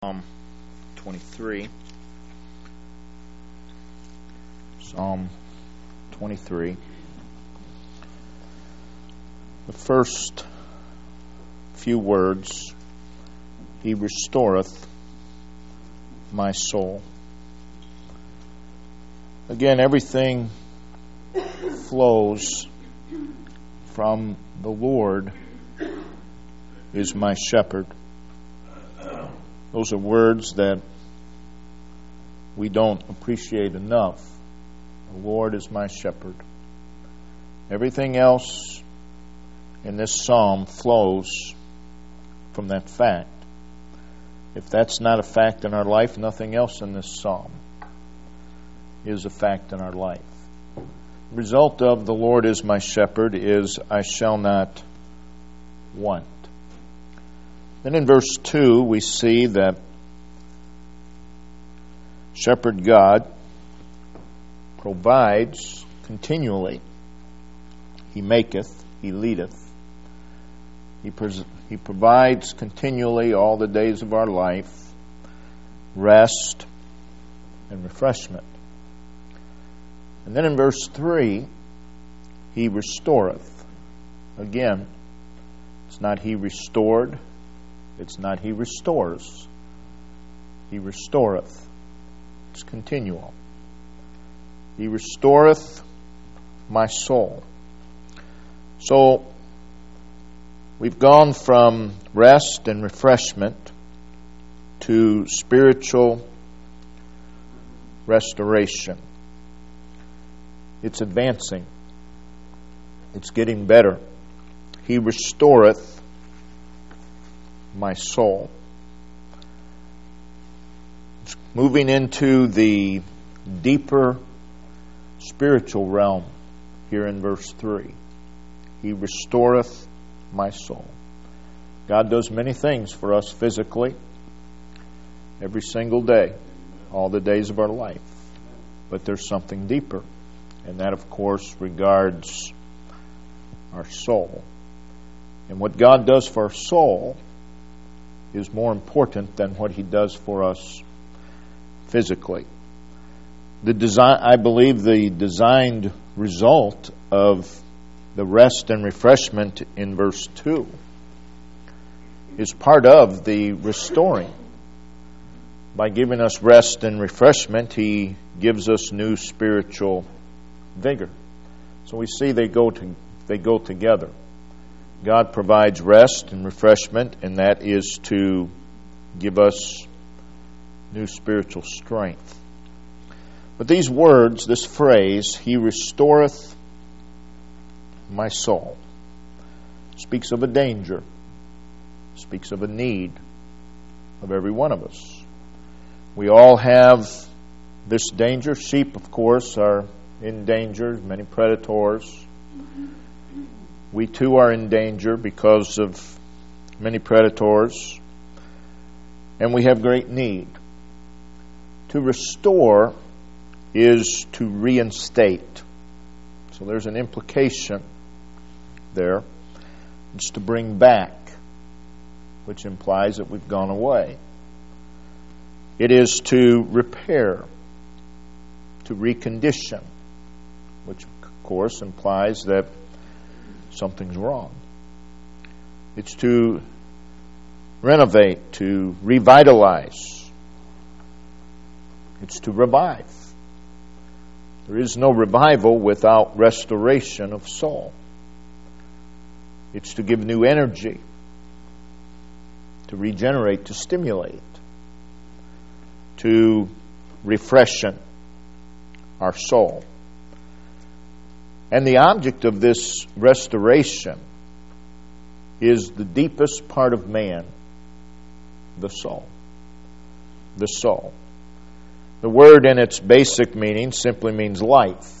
Psalm 23. Psalm 23. The first few words, He restoreth my soul. Again, everything flows from the Lord is my shepherd. Those are words that we don't appreciate enough. The Lord is my shepherd. Everything else in this psalm flows from that fact. If that's not a fact in our life, nothing else in this psalm is a fact in our life. The result of the Lord is my shepherd is I shall not want. Then in verse 2 we see that Shepherd God provides continually. He maketh, He leadeth. He provides continually all the days of our life, rest and refreshment. And then in verse 3, He restoreth. Again, it's not He restored. It's not He restores. He restoreth. It's continual. He restoreth my soul. So, we've gone from rest and refreshment to spiritual restoration. It's advancing. It's getting better. He restoreth my soul. It's moving into the deeper spiritual realm here in verse 3. He restoreth my soul. God does many things for us physically every single day, all the days of our life. But there's something deeper, and that, of course, regards our soul. And what God does for our soul is more important than what He does for us physically. I believe the designed result of the rest and refreshment in verse 2 is part of the restoring. By giving us rest and refreshment, He gives us new spiritual vigor. So we see they go together. God provides rest and refreshment, and that is to give us new spiritual strength. But these words, this phrase, He restoreth my soul, speaks of a danger, speaks of a need of every one of us. We all have this danger. Sheep, of course, are in danger, many predators. We too are in danger because of many predators, and we have great need. To restore is to reinstate. So there's an implication there. It's to bring back, which implies that we've gone away. It is to repair, to recondition, which of course implies that something's wrong. It's to renovate, to revitalize. It's to revive. There is no revival without restoration of soul. It's to give new energy, to regenerate, to stimulate, to refreshen our soul. And the object of this restoration is the deepest part of man, the soul. The soul. The word in its basic meaning simply means life.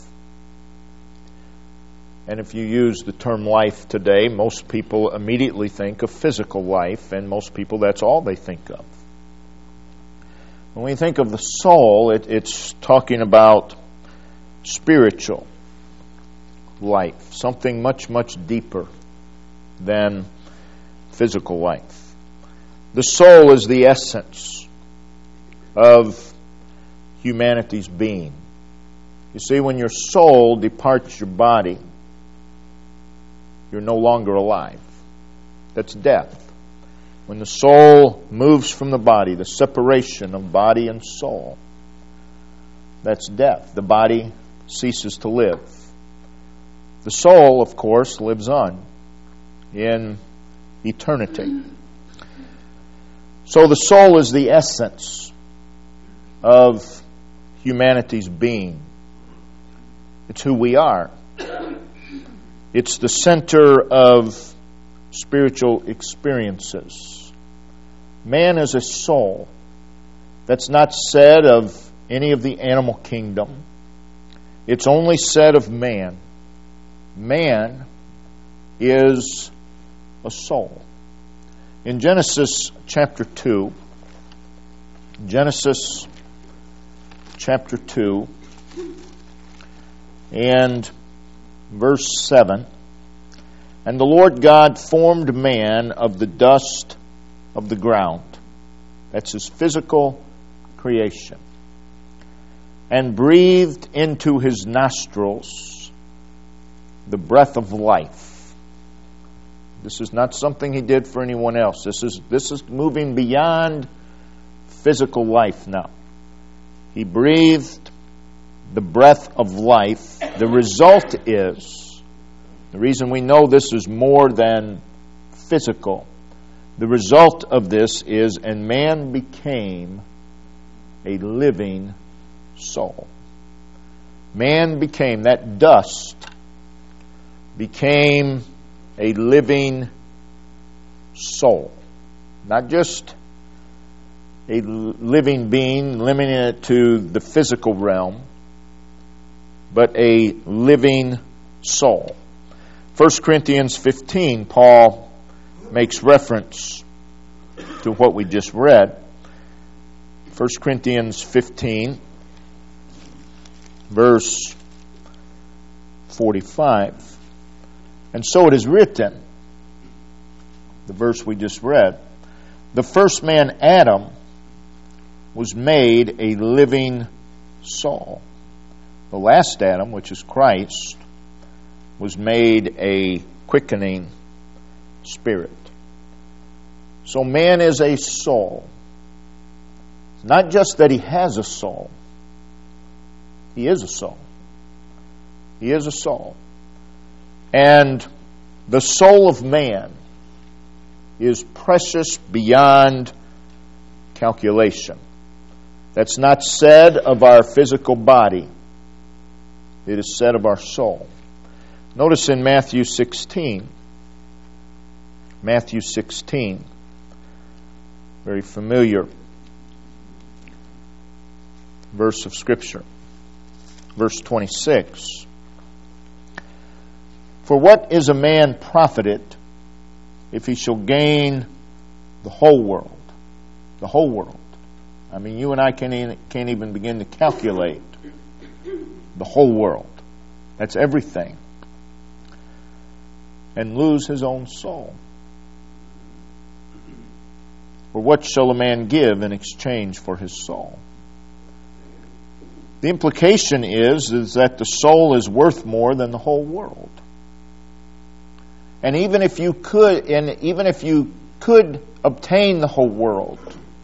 And if you use the term life today, most people immediately think of physical life, and most people, that's all they think of. When we think of the soul, it's talking about spiritual life, something much, much deeper than physical life. The soul is the essence of humanity's being. You see, when your soul departs your body, you're no longer alive. That's death. When the soul moves from the body, the separation of body and soul, that's death. The body ceases to live. The soul, of course, lives on in eternity. So the soul is the essence of humanity's being. It's who we are. It's the center of spiritual experiences. Man is a soul. That's not said of any of the animal kingdom. It's only said of man. Man is a soul. In Genesis chapter 2, and verse 7, and the Lord God formed man of the dust of the ground. That's his physical creation. And breathed into his nostrils the breath of life. This is not something he did for anyone else. This is moving beyond physical life now. He breathed the breath of life. The result is, the reason we know this is more than physical, the result of this is, and man became a living soul. Man became, that dust became a living soul. Not just a living being, limiting it to the physical realm, but a living soul. 1 Corinthians 15, Paul makes reference to what we just read. 1 Corinthians 15, verse 45. And so it is written, the verse we just read, the first man, Adam, was made a living soul. The last Adam, which is Christ, was made a quickening spirit. So man is a soul. It's not just that he has a soul. He is a soul. He is a soul. And the soul of man is precious beyond calculation. That's not said of our physical body. It is said of our soul. Notice in Matthew 16, very familiar verse of Scripture, verse 26. For what is a man profited if he shall gain the whole world? The whole world. I mean, you and I can't even begin to calculate the whole world. That's everything. And lose his own soul. For what shall a man give in exchange for his soul? The implication is that the soul is worth more than the whole world. And even if you could obtain the whole world,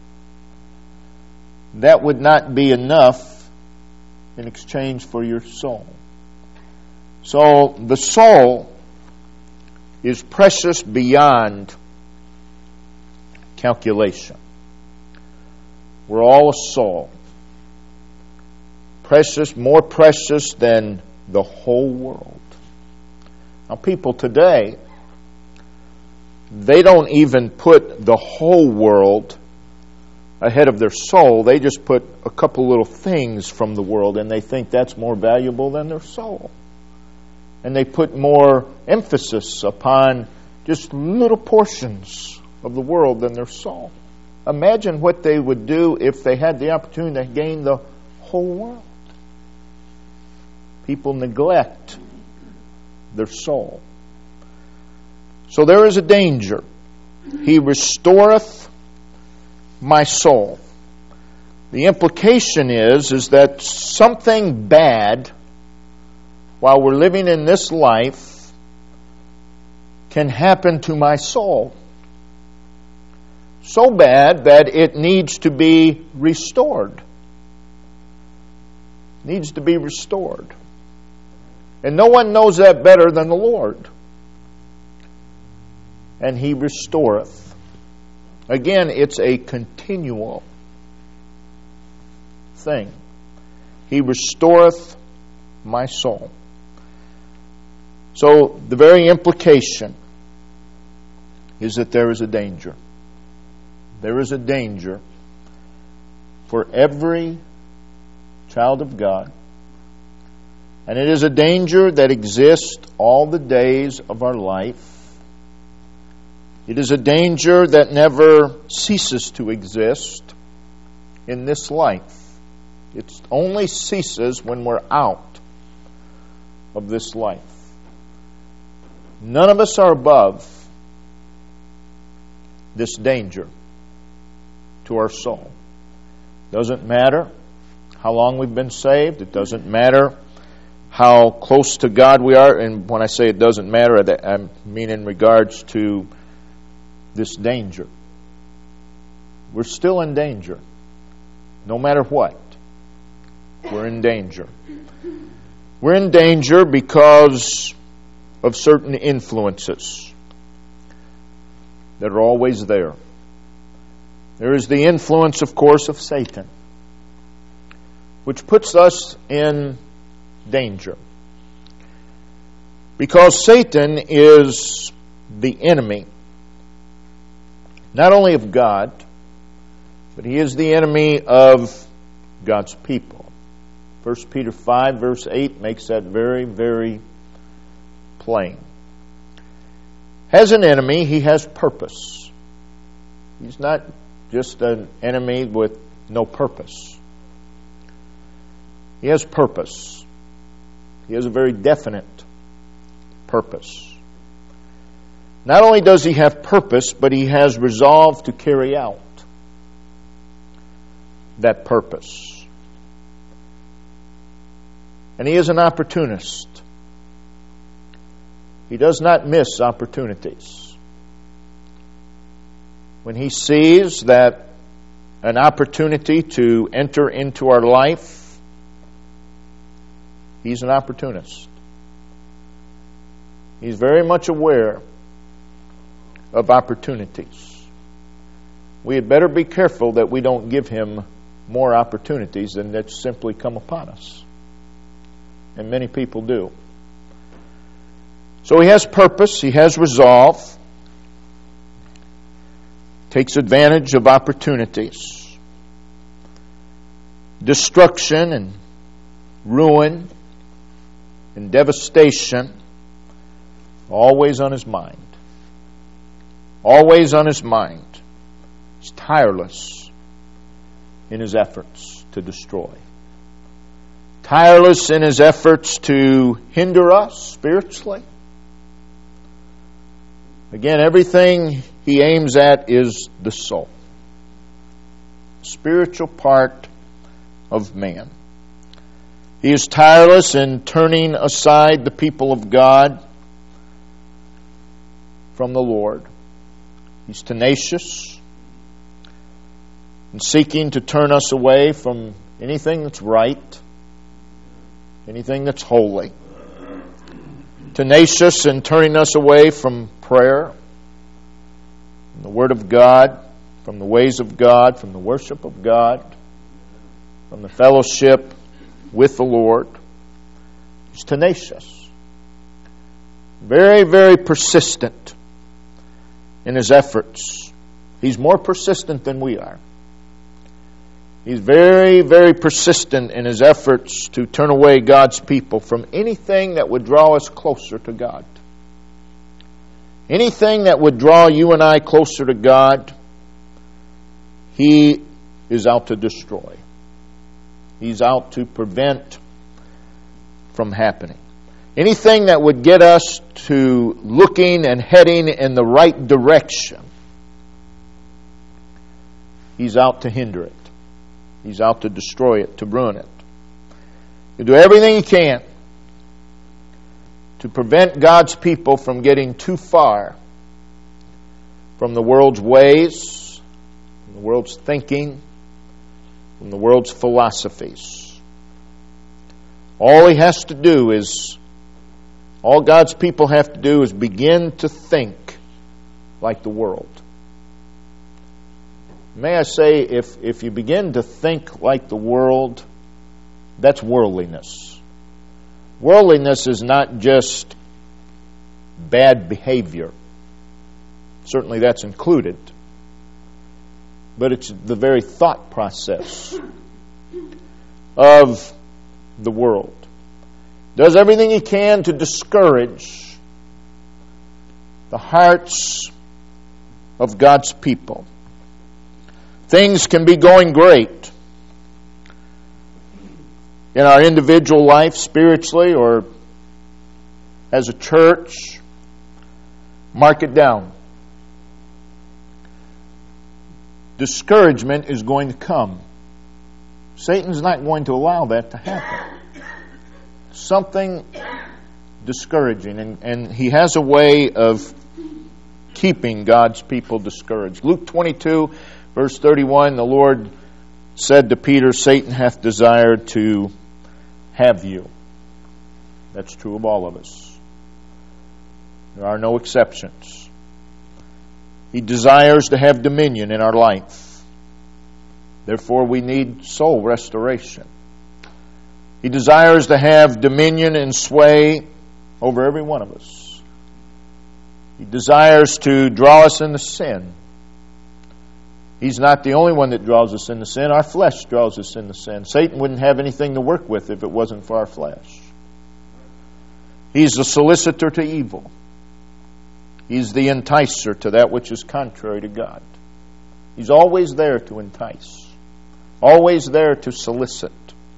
that would not be enough in exchange for your soul. So the soul is precious beyond calculation. We're all a soul. Precious, more precious than the whole world. Now, people today, they don't even put the whole world ahead of their soul. They just put a couple little things from the world, and they think that's more valuable than their soul. And they put more emphasis upon just little portions of the world than their soul. Imagine what they would do if they had the opportunity to gain the whole world. People neglect their soul. So there is a danger. He restoreth my soul. The implication is that something bad, while we're living in this life, can happen to my soul. So bad that it needs to be restored. Needs to be restored. And no one knows that better than the Lord. And He restoreth. Again, it's a continual thing. He restoreth my soul. So the very implication is that there is a danger. There is a danger for every child of God. And it is a danger that exists all the days of our life. It is a danger that never ceases to exist in this life. It only ceases when we're out of this life. None of us are above this danger to our soul. Doesn't matter how long we've been saved. It doesn't matter how close to God we are. And when I say it doesn't matter, I mean in regards to this danger. We're still in danger. No matter what, we're in danger. We're in danger because of certain influences that are always there. There is the influence, of course, of Satan, which puts us in danger. Because Satan is the enemy, not only of God, but he is the enemy of God's people. 1 Peter 5, verse 8 makes that very, very plain. Has an enemy, he has purpose. He's not just an enemy with no purpose. He has purpose. He has a very definite purpose. Not only does he have purpose, but he has resolved to carry out that purpose. And he is an opportunist. He does not miss opportunities. When he sees that an opportunity to enter into our life, he's an opportunist. He's very much aware of opportunities. We had better be careful that we don't give him more opportunities than that simply come upon us. And many people do. So he has purpose, he has resolve, takes advantage of opportunities. Destruction and ruin and devastation, always on his mind. Always on his mind. He's tireless in his efforts to destroy. Tireless in his efforts to hinder us spiritually. Again, everything he aims at is the soul. Spiritual part of man. He is tireless in turning aside the people of God from the Lord. He's tenacious in seeking to turn us away from anything that's right, anything that's holy. Tenacious in turning us away from prayer, from the Word of God, from the ways of God, from the worship of God, from the fellowship with the Lord. He's tenacious. Very, very persistent in his efforts. He's more persistent than we are. He's very, very persistent in his efforts to turn away God's people from anything that would draw us closer to God. Anything that would draw you and I closer to God, he is out to destroy. He's out to prevent from happening. Anything that would get us to looking and heading in the right direction, he's out to hinder it. He's out to destroy it, to ruin it. He'll do everything he can to prevent God's people from getting too far from the world's ways, from the world's thinking, from the world's philosophies. All God's people have to do is begin to think like the world. May I say, if you begin to think like the world, that's worldliness. Worldliness is not just bad behavior. Certainly that's included. But it's the very thought process of the world. Does everything he can to discourage the hearts of God's people. Things can be going great in our individual life, spiritually, or as a church. Mark it down. Discouragement is going to come. Satan's not going to allow that to happen. Something discouraging. And he has a way of keeping God's people discouraged. Luke 22, verse 31, the Lord said to Peter, Satan hath desired to have you. That's true of all of us. There are no exceptions. He desires to have dominion in our life. Therefore, we need soul restoration. He desires to have dominion and sway over every one of us. He desires to draw us into sin. He's not the only one that draws us into sin. Our flesh draws us into sin. Satan wouldn't have anything to work with if it wasn't for our flesh. He's the solicitor to evil. He's the enticer to that which is contrary to God. He's always there to entice. Always there to solicit.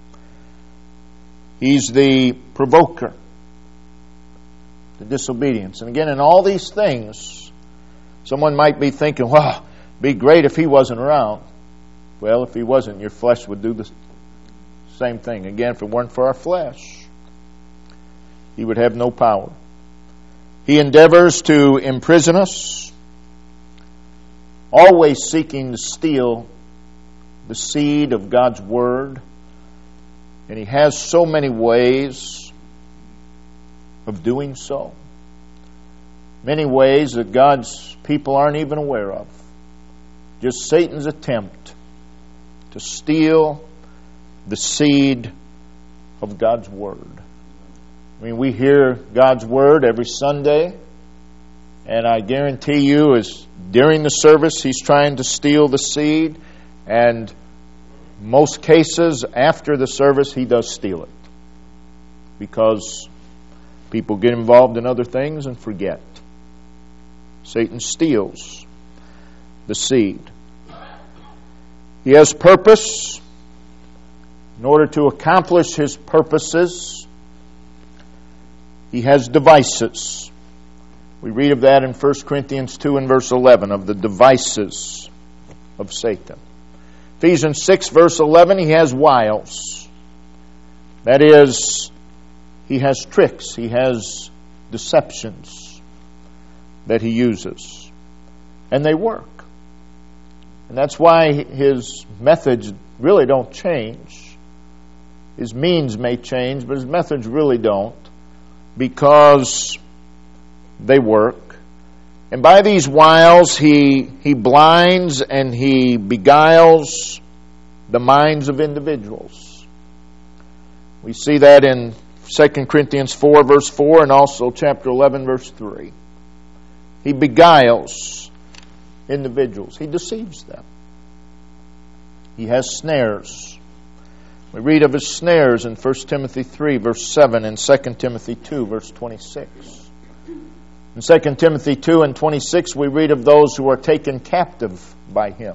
He's the provoker to disobedience. And again, in all these things, someone might be thinking, well, it'd be great if he wasn't around. Well, if he wasn't, your flesh would do the same thing. Again, if it weren't for our flesh, he would have no power. He endeavors to imprison us, always seeking to steal the seed of God's Word. And he has so many ways of doing so. Many ways that God's people aren't even aware of. Just Satan's attempt to steal the seed of God's Word. I mean, we hear God's Word every Sunday, and I guarantee you, as during the service, he's trying to steal the seed, and most cases after the service, he does steal it. Because people get involved in other things and forget. Satan steals the seed. He has purpose. In order to accomplish his purposes, he has devices. We read of that in 1 Corinthians 2 and verse 11, of the devices of Satan. Ephesians 6 verse 11, he has wiles. That is, he has tricks, he has deceptions that he uses. And they work. And that's why his methods really don't change. His means may change, but his methods really don't, because they work. And by these wiles, he blinds and he beguiles the minds of individuals. We see that in 2 Corinthians 4, verse 4, and also chapter 11, verse 3. He beguiles individuals. He deceives them. He has snares. We read of his snares in 1 Timothy 3, verse 7, and 2 Timothy 2, verse 26. In 2 Timothy 2 and 26, we read of those who are taken captive by him.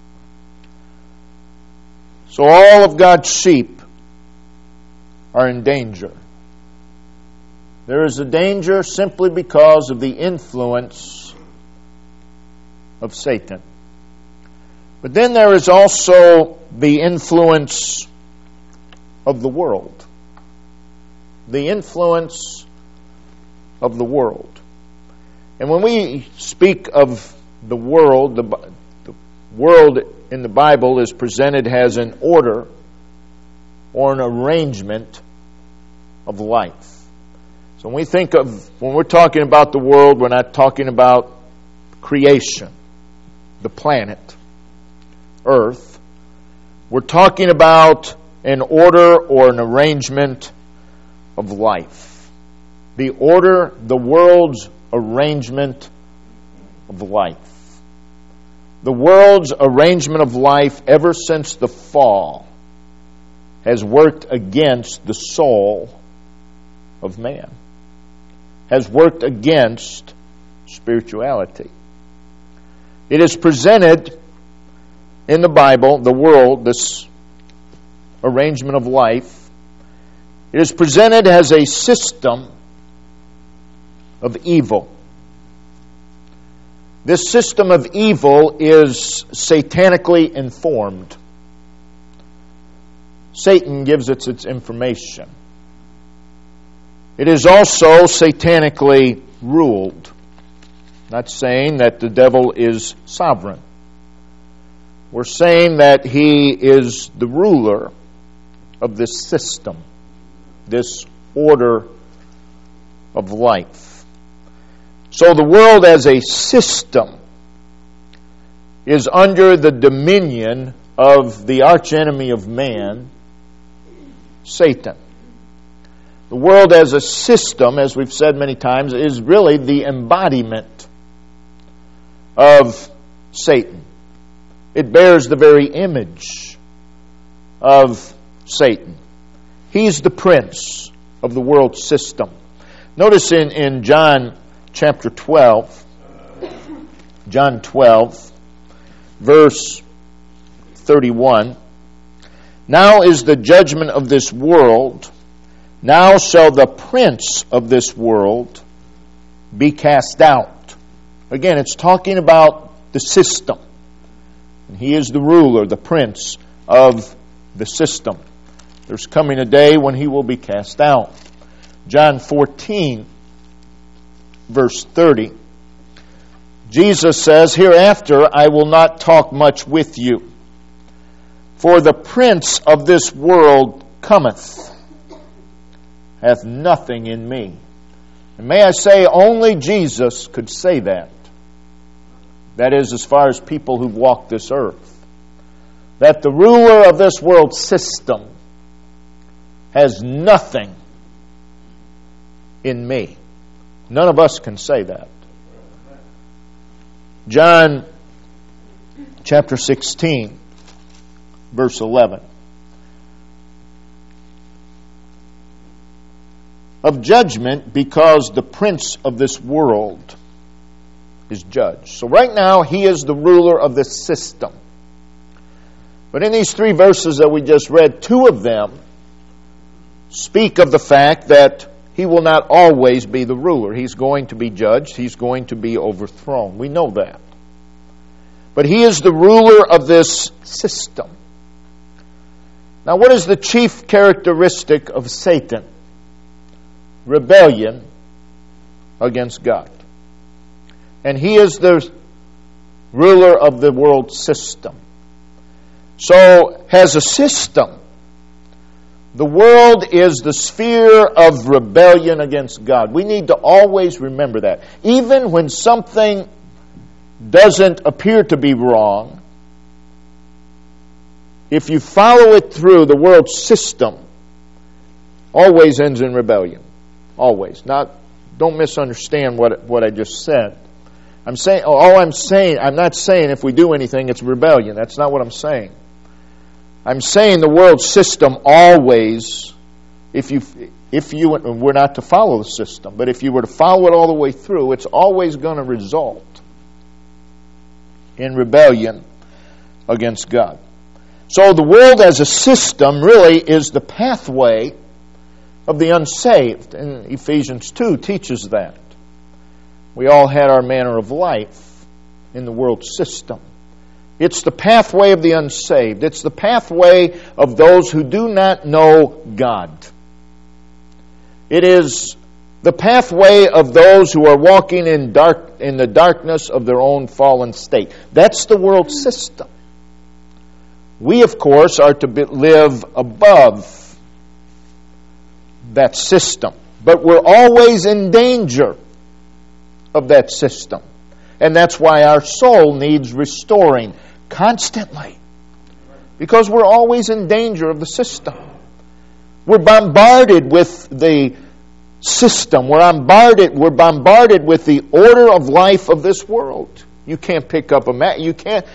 So all of God's sheep are in danger. There is a danger simply because of the influence of Satan. But then there is also the influence of the world. The influence of the world. And when we speak of the world in the Bible is presented as an order or an arrangement of life. So when we're talking about the world, we're not talking about creation, the planet, Earth. We're talking about an order or an arrangement of life. The world's arrangement of life. The world's arrangement of life ever since the fall has worked against the soul of man. Has worked against spirituality. It is presented in the Bible, the world, this arrangement of life, it is presented as a system of evil. This system of evil is satanically informed. Satan gives it its information. It is also satanically ruled. Not saying that the devil is sovereign. We're saying that he is the ruler of this system, this order of life. So the world as a system is under the dominion of the archenemy of man, Satan. The world as a system, as we've said many times, is really the embodiment of Satan. It bears the very image of Satan. He's the prince of the world system. Notice in John chapter 12, John 12, verse 31, "Now is the judgment of this world. Now shall the prince of this world be cast out." Again, it's talking about the system. He is the ruler, the prince of the system. There's coming a day when he will be cast out. John 14, verse 30. Jesus says, "Hereafter I will not talk much with you, for the prince of this world cometh, hath nothing in me." And may I say, only Jesus could say that. That is, as far as people who've walked this earth. That the ruler of this world system has nothing in me. None of us can say that. John chapter 16, verse 11. "Of judgment, because the prince of this world is judged." So right now, he is the ruler of this system. But in these three verses that we just read, two of them speak of the fact that he will not always be the ruler. He's going to be judged. He's going to be overthrown. We know that. But he is the ruler of this system. Now, what is the chief characteristic of Satan? Rebellion against God. And he is the ruler of the world system. So, as a system, the world is the sphere of rebellion against God. We need to always remember that. Even when something doesn't appear to be wrong, if you follow it through, the world system always ends in rebellion. Always. Don't misunderstand what I just said. I'm not saying if we do anything, it's rebellion. That's not what I'm saying. I'm saying the world system always, we're not to follow the system, but if you were to follow it all the way through, it's always going to result in rebellion against God. So the world as a system really is the pathway of the unsaved. And Ephesians 2 teaches that. We all had our manner of life in the world system. It's the pathway of the unsaved. It's the pathway of those who do not know God. It is the pathway of those who are walking in the darkness of their own fallen state. That's the world system. We, of course, are to live above that system. But we're always in danger of that system. And that's why our soul needs restoring constantly. Because we're always in danger of the system. We're bombarded with the system. We're bombarded with the order of life of this world. You can't pick up a magazine,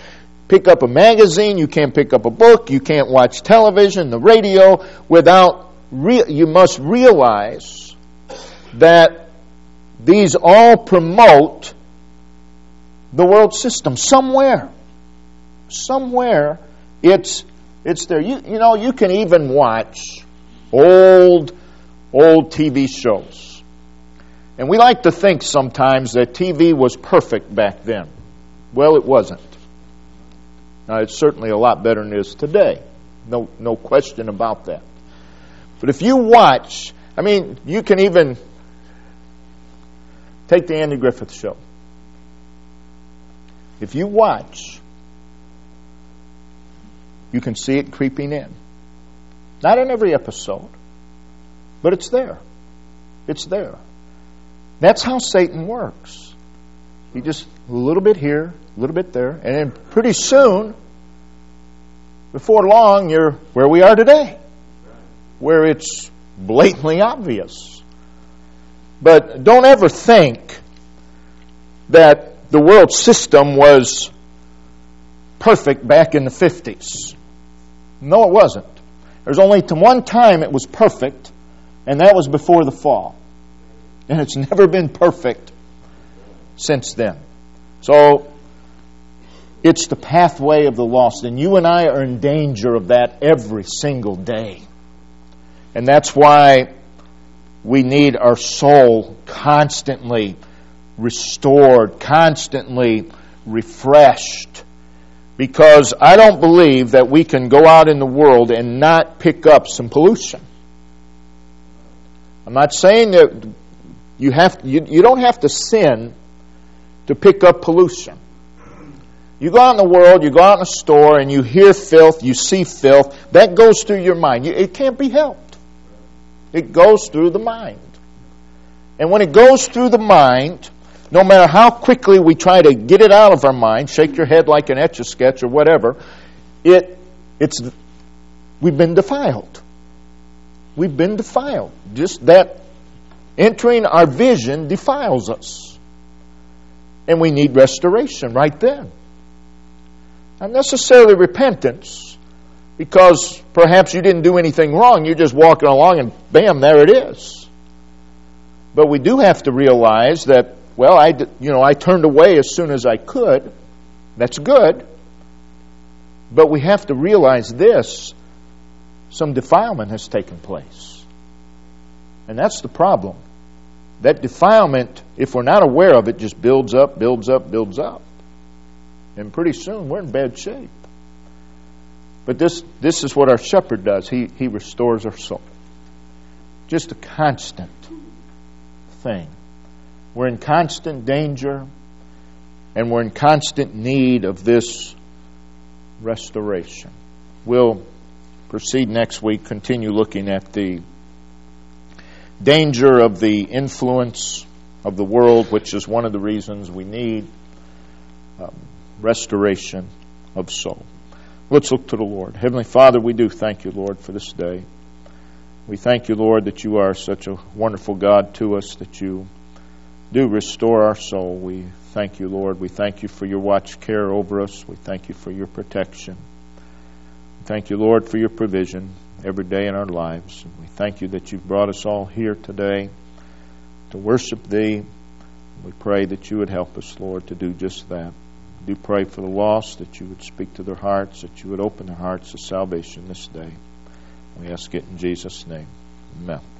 you can't pick up a book, you can't watch television, the radio without you must realize that these all promote the world system. Somewhere it's there. You can even watch old TV shows. And we like to think sometimes that TV was perfect back then. Well, it wasn't. Now, it's certainly a lot better than it is today. No question about that. But if you watch, you can even take the Andy Griffith Show. If you watch, you can see it creeping in. Not in every episode, but it's there. It's there. That's how Satan works. He just a little bit here, a little bit there, and then pretty soon, before long, you're where we are today, where it's blatantly obvious. But don't ever think that the world system was perfect back in the 50s. No, it wasn't. There's only one time it was perfect, and that was before the fall. And it's never been perfect since then. So, it's the pathway of the lost, and you and I are in danger of that every single day. And that's why we need our soul constantly restored, constantly refreshed. Because I don't believe that we can go out in the world and not pick up some pollution. I'm not saying that you don't have to sin to pick up pollution. You go out in the world, you go out in a store, and you hear filth, you see filth. That goes through your mind. It can't be helped. It goes through the mind. And when it goes through the mind, no matter how quickly we try to get it out of our mind, shake your head like an Etch-a-Sketch or whatever, we've been defiled. We've been defiled. Just that entering our vision defiles us. And we need restoration right then. Not necessarily repentance, because perhaps you didn't do anything wrong. You're just walking along and bam, there it is. But we do have to realize that, well, I turned away as soon as I could. That's good. But we have to realize this. Some defilement has taken place. And that's the problem. That defilement, if we're not aware of it, just builds up, builds up, builds up. And pretty soon we're in bad shape. But this is what our shepherd does. He restores our soul. Just a constant thing. We're in constant danger, and we're in constant need of this restoration. We'll proceed next week, continue looking at the danger of the influence of the world, which is one of the reasons we need restoration of soul. Let's look to the Lord. Heavenly Father, we do thank you, Lord, for this day. We thank you, Lord, that you are such a wonderful God to us, that you do restore our soul. We thank you, Lord. We thank you for your watch care over us. We thank you for your protection. We thank you, Lord, for your provision every day in our lives. We thank you that you've brought us all here today to worship thee. We pray that you would help us, Lord, to do just that. We do pray for the lost, that you would speak to their hearts, that you would open their hearts to salvation this day. We ask it in Jesus' name. Amen.